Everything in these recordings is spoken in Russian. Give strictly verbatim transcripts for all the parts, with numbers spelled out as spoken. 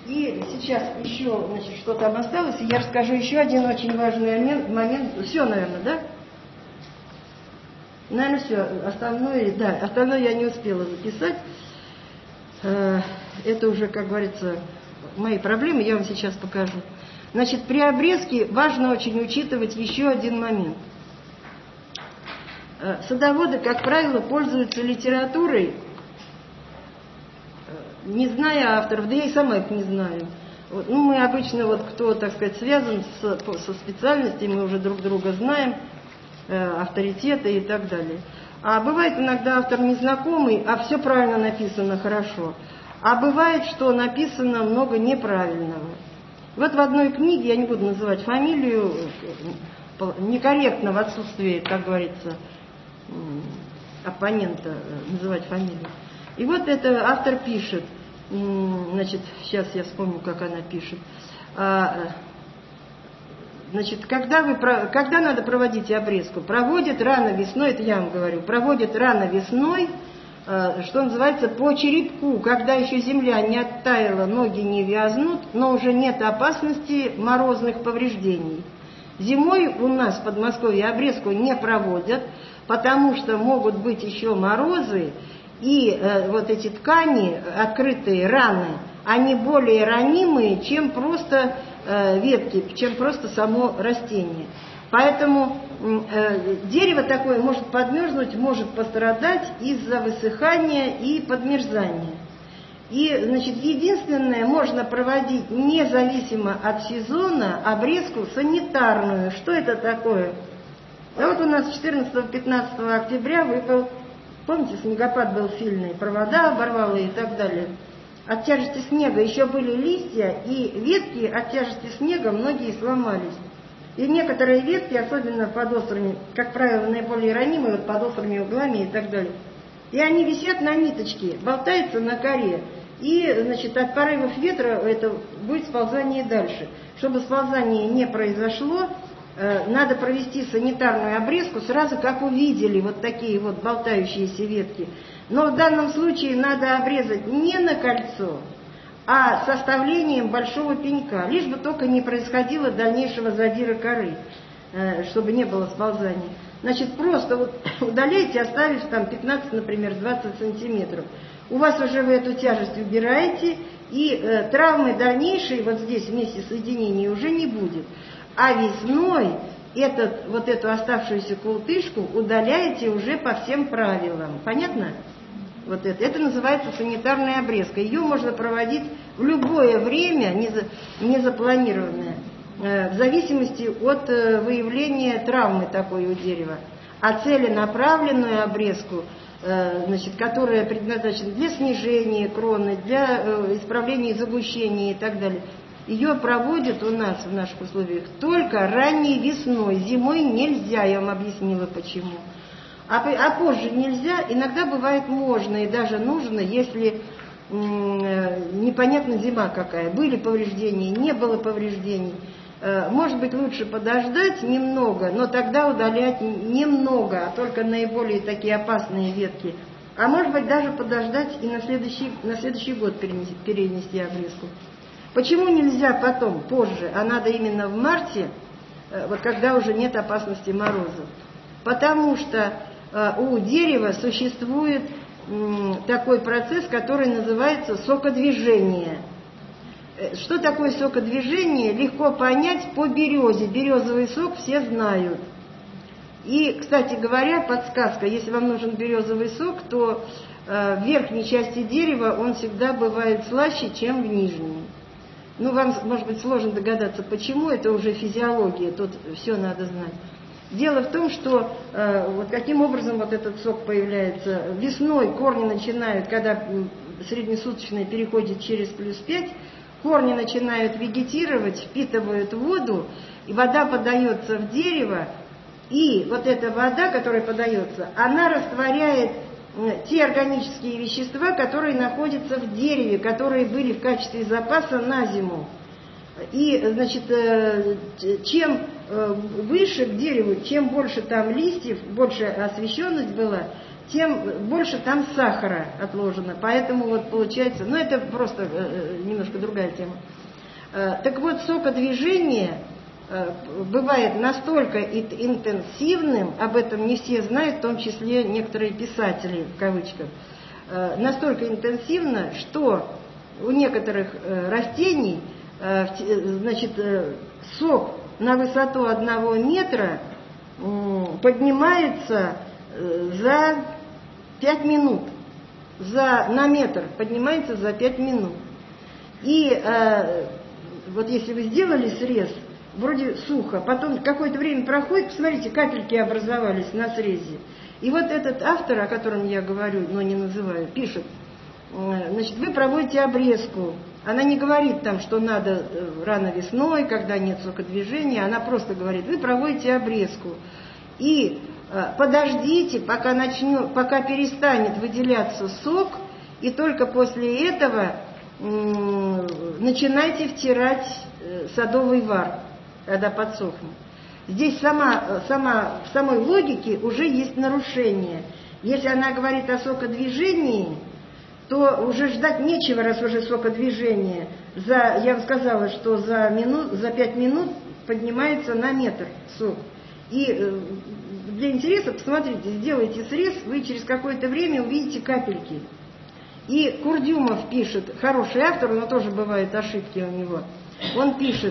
И сейчас еще, значит, что там осталось, и я расскажу еще один очень важный момент. момент. Все, наверное, да? Наверное, все. Остальное, да, остальное я не успела записать. Это уже, как говорится, мои проблемы, я вам сейчас покажу. Значит, при обрезке важно очень учитывать еще один момент. Садоводы, как правило, пользуются литературой, не зная авторов, да я и сама их не знаю. Вот, ну, мы обычно, вот кто, так сказать, связан с, со специальностью, мы уже друг друга знаем, э, авторитеты и так далее. А бывает иногда автор незнакомый, а все правильно написано, хорошо. А бывает, что написано много неправильного. Вот в одной книге, я не буду называть фамилию, некорректно в отсутствии, как говорится, оппонента называть фамилию. И вот это автор пишет, значит, сейчас я вспомню, как она пишет. Значит, когда, вы, когда надо проводить обрезку? Проводят рано весной, это я вам говорю, проводят рано весной, что называется, по черепку, когда еще земля не оттаяла, ноги не вязнут, но уже нет опасности морозных повреждений. Зимой у нас в Подмосковье обрезку не проводят, потому что могут быть еще морозы, и э, вот эти ткани, открытые раны, они более ранимые, чем просто э, ветки, чем просто само растение. Поэтому э, дерево такое может подмерзнуть, может пострадать из-за высыхания и подмерзания. И, значит, единственное, можно проводить независимо от сезона обрезку санитарную. Что это такое? А вот у нас четырнадцатого-пятнадцатого октября выпал, помните, снегопад был сильный, провода оборвало и так далее. От тяжести снега еще были листья, и ветки от тяжести снега многие сломались. И некоторые ветки, особенно под острыми, как правило, наиболее ранимые, вот под острыми углами и так далее, и они висят на ниточке, болтаются на коре. И, значит, от порывов ветра это будет сползание дальше. Чтобы сползание не произошло, э, надо провести санитарную обрезку сразу, как увидели вот такие вот болтающиеся ветки. Но в данном случае надо обрезать не на кольцо, а с оставлением большого пенька, лишь бы только не происходило дальнейшего задира коры, э, чтобы не было сползания. Значит, просто вот удаляйте, оставив там пятнадцать, например, двадцать сантиметров. У вас уже вы эту тяжесть убираете, и э, травмы дальнейшей вот здесь вместе соединения уже не будет. А весной этот, вот эту оставшуюся култышку удаляете уже по всем правилам. Понятно? Вот это. Это называется санитарная обрезка. Ее можно проводить в любое время, не, за, не запланированное, э, в зависимости от э, выявления травмы такой у дерева. А целенаправленную обрезку, значит, которая предназначена для снижения кроны, для э, исправления загущения и так далее, ее проводят у нас в наших условиях только ранней весной. Зимой нельзя, я вам объяснила почему. А, а позже нельзя, иногда бывает можно и даже нужно, если э, непонятна зима какая. Были повреждения, не было повреждений. Может быть, лучше подождать немного, но тогда удалять немного, а только наиболее такие опасные ветки. А может быть, даже подождать и на следующий, на следующий год перенести, перенести обрезку. Почему нельзя потом, позже, а надо именно в марте, вот когда уже нет опасности морозов? Потому что у дерева существует такой процесс, который называется сокодвижение. Что такое сокодвижение, легко понять по березе. Березовый сок все знают. И, кстати говоря, подсказка, если вам нужен березовый сок, то э, в верхней части дерева он всегда бывает слаще, чем в нижней. Ну, вам, может быть, сложно догадаться, почему, это уже физиология, тут все надо знать. Дело в том, что э, вот каким образом вот этот сок появляется. Весной корни начинают, когда среднесуточное переходит через плюс пять, корни начинают вегетировать, впитывают воду, и вода подается в дерево, и вот эта вода, которая подается, она растворяет те органические вещества, которые находятся в дереве, которые были в качестве запаса на зиму. И, значит, чем выше к дереву, чем больше там листьев, больше освещенность была, тем больше там сахара отложено. Поэтому вот получается, ну это просто э, немножко другая тема. Э, так вот, сокодвижение э, бывает настолько интенсивным, об этом не все знают, в том числе некоторые писатели, в кавычках, э, настолько интенсивно, что у некоторых э, растений э, значит, э, сок на высоту одного метра э, поднимается э, за пять минут, за, на метр поднимается за пять минут. И э, вот если вы сделали срез, вроде сухо, потом какое-то время проходит, посмотрите, капельки образовались на срезе. И вот этот автор, о котором я говорю, но не называю, пишет, значит, вы проводите обрезку. Она не говорит там, что надо рано весной, когда нет сокодвижения, она просто говорит, вы проводите обрезку. И э, подождите, пока, начнет, пока перестанет выделяться сок, и только после этого э, начинайте втирать э, садовый вар, когда подсохнет. Здесь сама, сама, в самой логике уже есть нарушение. Если она говорит о сокодвижении, то уже ждать нечего, раз уже сокодвижение. За, я вам сказала, что за, минут, за пять минут поднимается на метр сок. И для интереса, посмотрите, сделайте срез, вы через какое-то время увидите капельки. И Курдюмов пишет, хороший автор, но тоже бывают ошибки у него. Он пишет,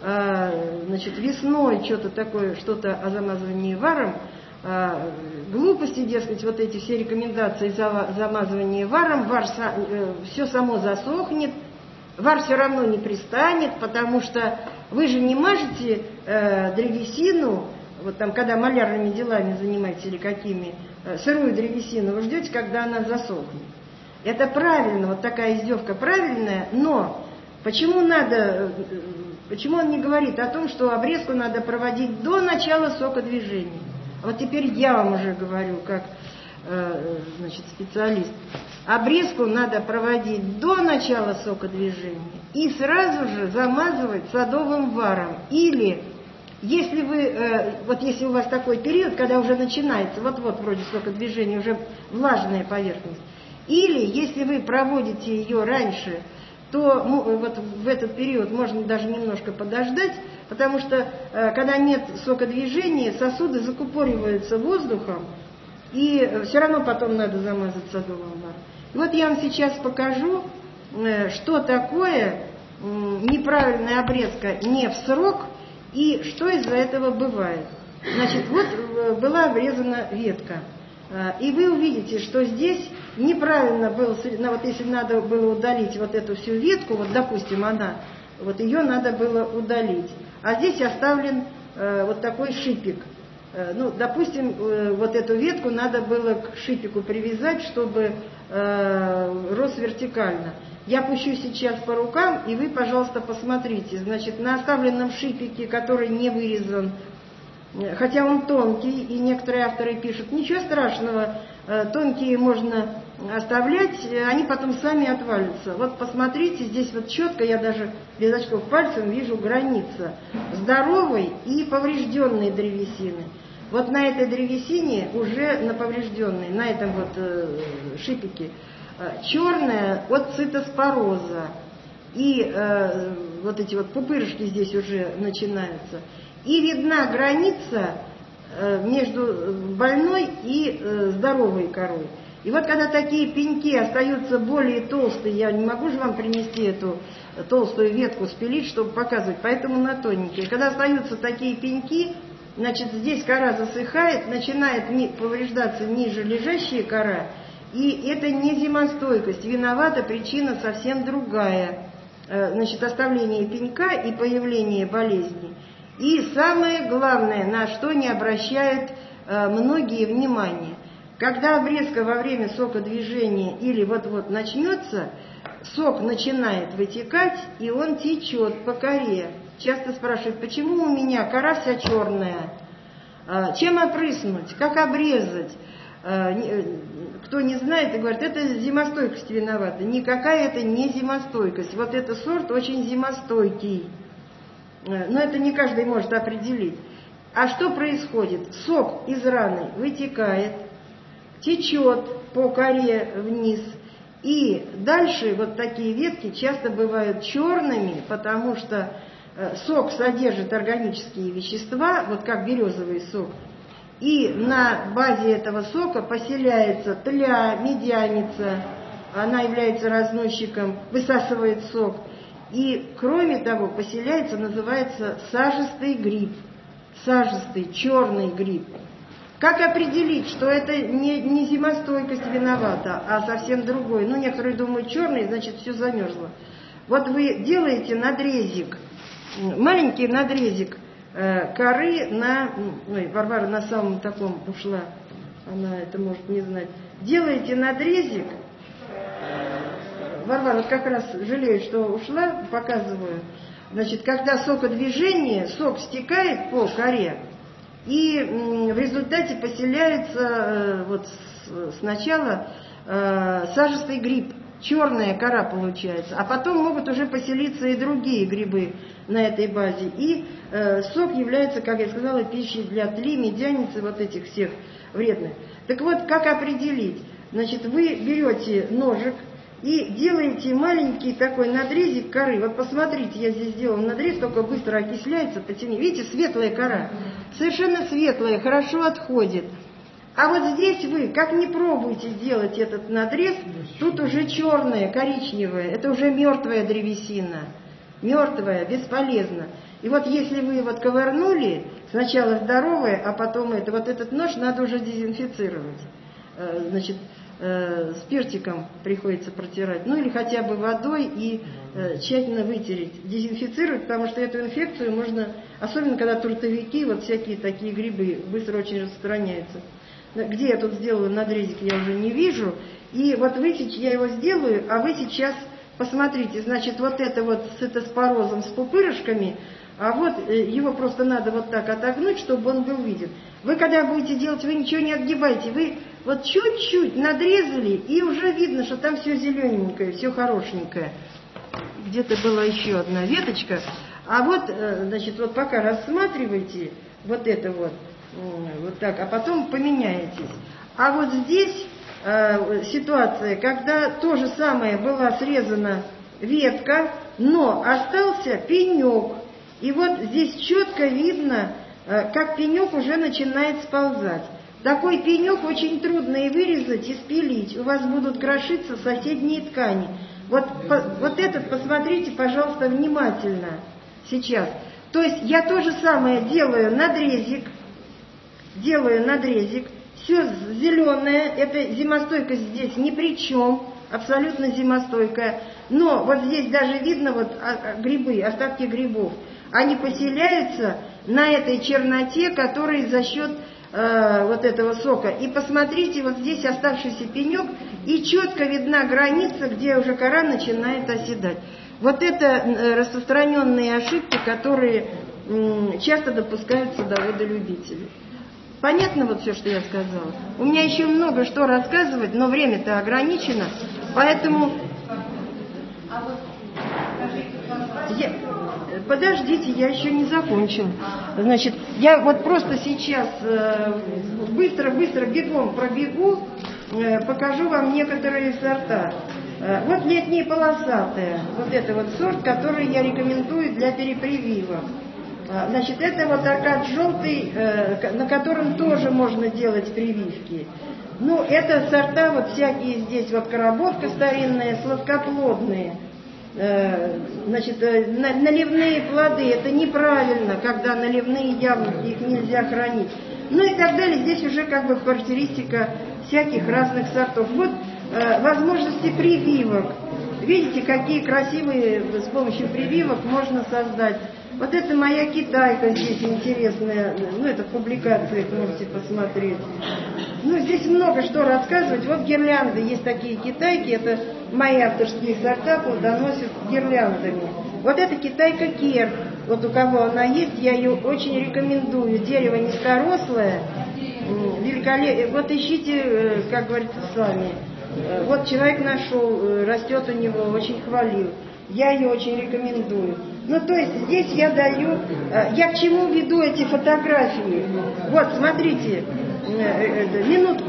э, значит, весной что-то такое, что-то о замазывании варом, э, глупости, дескать, вот эти все рекомендации за замазывание варом, вар э, все само засохнет, вар все равно не пристанет, потому что вы же не мажете э, древесину, вот там, когда малярными делами занимаетесь или какими, э, сырую древесину, вы ждете, когда она засохнет. Это правильно, вот такая издевка правильная, но почему надо, почему он не говорит о том, что обрезку надо проводить до начала сокодвижения? Вот теперь я вам уже говорю, как э, значит, специалист. Обрезку надо проводить до начала сокодвижения и сразу же замазывать садовым варом. Или, если вы, э, вот если у вас такой период, когда уже начинается, вот-вот вроде сокодвижения, уже влажная поверхность, или если вы проводите ее раньше, то ну, вот в этот период можно даже немножко подождать, потому что э, когда нет сокодвижения, сосуды закупориваются воздухом, и все равно потом надо замазать садовым варом. И вот я вам сейчас покажу, э, что такое э, неправильная обрезка не в срок, и что из-за этого бывает. Значит, вот э, была обрезана ветка. И вы увидите, что здесь неправильно было, ну, вот если надо было удалить вот эту всю ветку, вот допустим она, вот ее надо было удалить, а здесь оставлен э, вот такой шипик. Э, ну, допустим, э, вот эту ветку надо было к шипику привязать, чтобы э, рос вертикально. Я пущу сейчас по рукам, и вы, пожалуйста, посмотрите. Значит, на оставленном шипике, который не вырезан, хотя он тонкий, и некоторые авторы пишут, ничего страшного, тонкие можно оставлять, они потом сами отвалятся. Вот посмотрите, здесь вот четко, я даже без очков пальцем вижу граница здоровой и поврежденной древесины. Вот на этой древесине, уже на поврежденной, на этом вот э, шипике, э, черная от цитоспороза. И э, вот эти вот пупырышки здесь уже начинаются. И видна граница э, между больной и э, здоровой корой. И вот когда такие пеньки остаются более толстые, я не могу же вам принести эту толстую ветку спилить, чтобы показывать, поэтому на тоненькие. Когда остаются такие пеньки, значит, здесь кора засыхает, начинает повреждаться ниже лежащая кора, и это не зимостойкость, виновата причина совсем другая. Значит, оставление пенька и появление болезни. И самое главное, на что не обращают э, многие внимания, когда обрезка во время сокодвижения или вот-вот начнется, сок начинает вытекать, и он течет по коре. Часто спрашивают, почему у меня кора вся черная, э, чем опрыснуть, как обрезать. Э, кто не знает и говорит, это зимостойкость виновата. Никакая это не зимостойкость. Вот этот сорт очень зимостойкий. Но это не каждый может определить. А что происходит? Сок из раны вытекает, течет по коре вниз. И дальше вот такие ветки часто бывают черными, потому что сок содержит органические вещества, вот как березовый сок. И на базе этого сока поселяется тля, медяница, она является разносчиком, высасывает сок. И кроме того поселяется, называется сажистый гриб, сажистый черный гриб. Как определить, что это не, не зимостойкость виновата, а совсем другой? Ну, некоторые думают черный, значит, все замерзло. Вот вы делаете надрезик, маленький надрезик э, коры на... Ой, Варвара на самом таком ушла, она это может не знать. Делаете надрезик, Варвара вот как раз жалею, что ушла, показываю. Значит, когда сокодвижение, сок стекает по коре, и в результате поселяется вот сначала сажистый гриб, черная кора получается, а потом могут уже поселиться и другие грибы на этой базе. И сок является, как я сказала, пищей для тли, медяницы, вот этих всех вредных. Так вот, как определить? Значит, вы берете ножик и делаете маленький такой надрезик коры. Вот посмотрите, я здесь сделала надрез, только быстро окисляется, потемнее. Видите, светлая кора, совершенно светлая, хорошо отходит. А вот здесь вы, как не пробуйте делать этот надрез, тут уже черная, коричневая, это уже мертвая древесина. Мертвая, бесполезна. И вот если вы вот ковырнули, сначала здоровая, а потом это, вот этот нож надо уже дезинфицировать. Значит, спиртиком приходится протирать, ну или хотя бы водой и э, тщательно вытереть, дезинфицировать, потому что эту инфекцию можно, особенно когда трутовики, вот всякие такие грибы быстро очень распространяются. Где я тут сделала надрезик, я уже не вижу. И вот вы, я его сделаю, а вы сейчас посмотрите, значит, вот это вот с цитоспорозом, с пупырышками, а вот его просто надо вот так отогнуть, чтобы он был виден. Вы когда будете делать, вы ничего не отгибаете, вы вот чуть-чуть надрезали, и уже видно, что там все зелененькое, все хорошенькое. Где-то была еще одна веточка. А вот, значит, вот пока рассматривайте вот это вот, вот так, а потом поменяетесь. А вот здесь э, ситуация, когда то же самое была срезана ветка, но остался пенек. И вот здесь четко видно, э, как пенек уже начинает сползать. Такой пенек очень трудно и вырезать, и спилить. У вас будут крошиться соседние ткани. Вот, по, вот этот посмотрите, пожалуйста, внимательно сейчас. То есть я то же самое делаю надрезик, делаю надрезик, все зеленое, это зимостойкость здесь ни при чем, абсолютно зимостойкая. Но вот здесь даже видно вот грибы, остатки грибов. Они поселяются на этой черноте, которая за счет э, вот этого сока. И посмотрите, вот здесь оставшийся пенек, и четко видна граница, где уже кора начинает оседать. Вот это распространенные ошибки, которые э, часто допускаются доводолюбителей. Понятно вот все, что я сказала? У меня еще много что рассказывать, но время-то ограничено, поэтому... Я... Подождите, я еще не закончил. Значит, я вот просто сейчас быстро-быстро э, бегом пробегу, э, покажу вам некоторые сорта. Э, вот летние полосатые, вот это вот сорт, который я рекомендую для перепривива. Э, значит, это вот аркад желтый, э, на котором тоже можно делать прививки. Ну, это сорта вот всякие здесь, вот коработка старинная, сладкоплодные. Значит, наливные плоды, это неправильно, когда наливные яблоки, их нельзя хранить. Ну и так далее, здесь уже как бы характеристика всяких разных сортов. Вот э, возможности прививок. Видите, какие красивые с помощью прививок можно создать. Вот это моя китайка здесь интересная, ну это в публикациях можете посмотреть. Ну здесь много что рассказывать. Вот гирлянды, есть такие китайки, это мои авторские сорта плодоносят гирляндами. Вот эта китайка кер, вот у кого она есть, я ее очень рекомендую. Дерево низкорослое, великолепно. Вот ищите, как говорится, сами. Вот человек нашел, растет у него, очень хвалил. Я ее очень рекомендую. Ну, то есть здесь я даю... Я к чему веду эти фотографии? Вот, смотрите, минутку.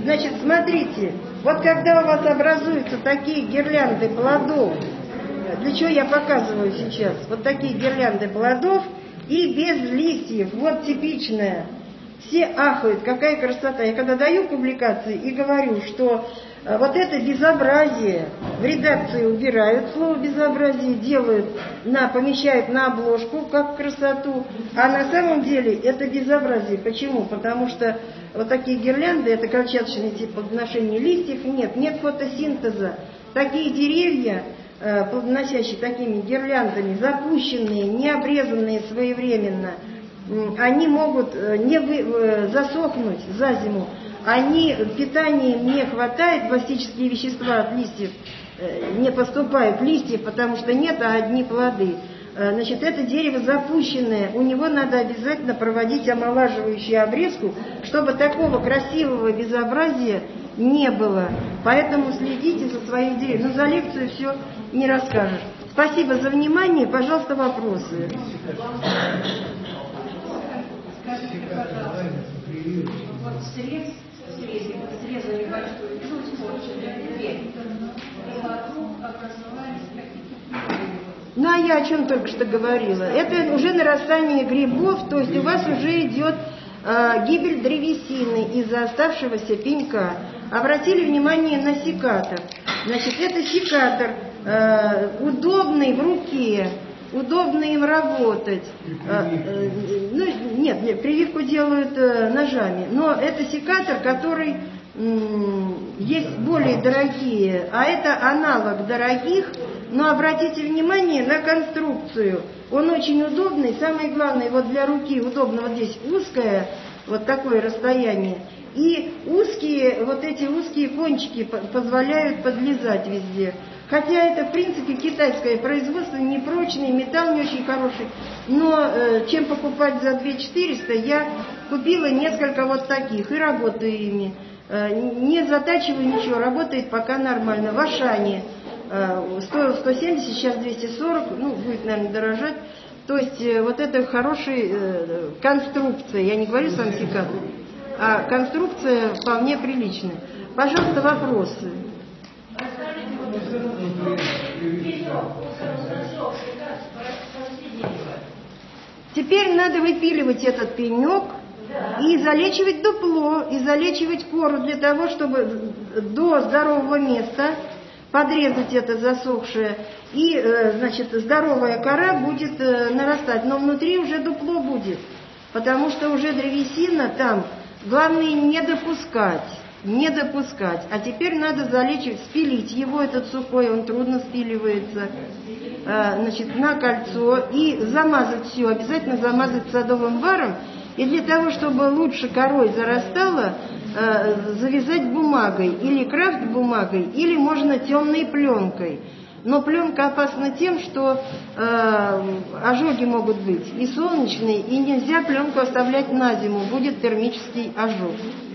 Значит, смотрите, вот когда у вас образуются такие гирлянды плодов, для чего я показываю сейчас, вот такие гирлянды плодов и без листьев, вот типичная. Все ахают, какая красота. Я когда даю публикации и говорю, что вот это безобразие, в редакции убирают слово безобразие, делают, на, помещают на обложку как красоту, а на самом деле это безобразие. Почему? Потому что вот такие гирлянды, это клетчаточный тип плодоношения, листьев нет, нет фотосинтеза. Такие деревья, плодоносящие такими гирляндами, запущенные, не обрезанные своевременно, они могут не вы, засохнуть за зиму, они, питания им не хватает, пластические вещества от листьев не поступают в листья, потому что нет, а одни плоды. Значит, это дерево запущенное, у него надо обязательно проводить омолаживающую обрезку, чтобы такого красивого безобразия не было. Поэтому следите за своим деревом. Ну, за лекцию все не расскажешь. Спасибо за внимание. Пожалуйста, вопросы. Скажите, пожалуйста, вот срез, срез, срезали большую чуть-чуть, и вокруг образовались какие-то. Ну, а я о чем только что говорила. Это уже нарастание грибов, то есть у вас уже идет э, гибель древесины из-за оставшегося пенька. Обратили внимание на секатор. Значит, это секатор э, удобный в руке, удобно им работать. Э, э, ну, нет, нет, прививку делают э, ножами, но это секатор, который э, есть более дорогие, а это аналог дорогих. Но обратите внимание на конструкцию. Он очень удобный. Самое главное, вот для руки удобно вот здесь узкое, вот такое расстояние. И узкие, вот эти узкие кончики позволяют подлезать везде. Хотя это, в принципе, китайское производство, непрочный, металл не очень хороший. Но э, чем покупать за две тысячи четыреста, я купила несколько вот таких и работаю ими. Э, не затачиваю ничего, работает пока нормально. В Ашане стоил сто семьдесят, сейчас двести сорок, ну, будет, наверное, дорожать. То есть вот это хорошая э, конструкция, я не говорю сам секатор, а конструкция вполне приличная. Пожалуйста, вопросы. Теперь надо выпиливать этот пенек и залечивать дупло, и залечивать кору для того, чтобы до здорового места подрезать это засохшее, и, э, значит, здоровая кора будет э, нарастать, но внутри уже дупло будет, потому что уже древесина там, главное не допускать, не допускать, а теперь надо залечивать, спилить его, этот сухой, он трудно спиливается, э, значит, на кольцо, и замазать все, обязательно замазать садовым варом, и для того, чтобы лучше корой зарастала, завязать бумагой, или крафт-бумагой, или можно темной пленкой. Но пленка опасна тем, что э, ожоги могут быть и солнечные, и нельзя пленку оставлять на зиму, будет термический ожог.